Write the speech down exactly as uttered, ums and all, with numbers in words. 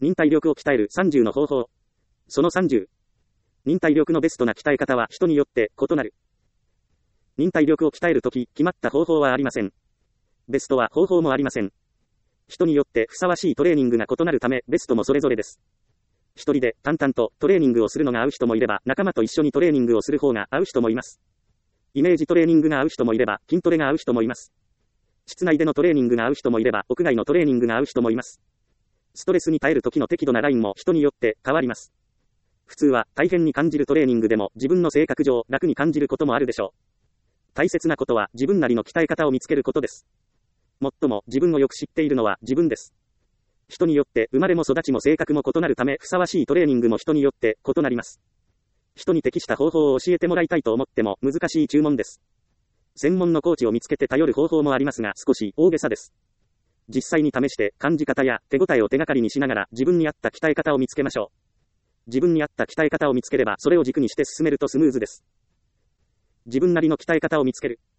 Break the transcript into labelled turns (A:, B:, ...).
A: 忍耐力を鍛えるさんじゅうの方法。そのさんじゅう。忍耐力のベストな鍛え方は人によって異なる。忍耐力を鍛えるとき、決まった方法はありません。ベストは方法もありません。人によってふさわしいトレーニングが異なるため、ベストもそれぞれです。一人で淡々とトレーニングをするのが合う人もいれば、仲間と一緒にトレーニングをする方が合う人もいます。イメージトレーニングが合う人もいれば、筋トレが合う人もいます。室内でのトレーニングが合う人もいれば、屋外のトレーニングが合う人もいます。ストレスに耐える時の適度なラインも人によって変わります。普通は大変に感じるトレーニングでも自分の性格上楽に感じることもあるでしょう。大切なことは自分なりの鍛え方を見つけることです。最も自分をよく知っているのは自分です。人によって生まれも育ちも性格も異なるため、ふさわしいトレーニングも人によって異なります。人に適した方法を教えてもらいたいと思っても難しい注文です。専門のコーチを見つけて頼る方法もありますが、少し大げさです。実際に試して感じ方や手応えを手がかりにしながら自分に合った鍛え方を見つけましょう。自分に合った鍛え方を見つければそれを軸にして進めるとスムーズです。自分なりの鍛え方を見つける。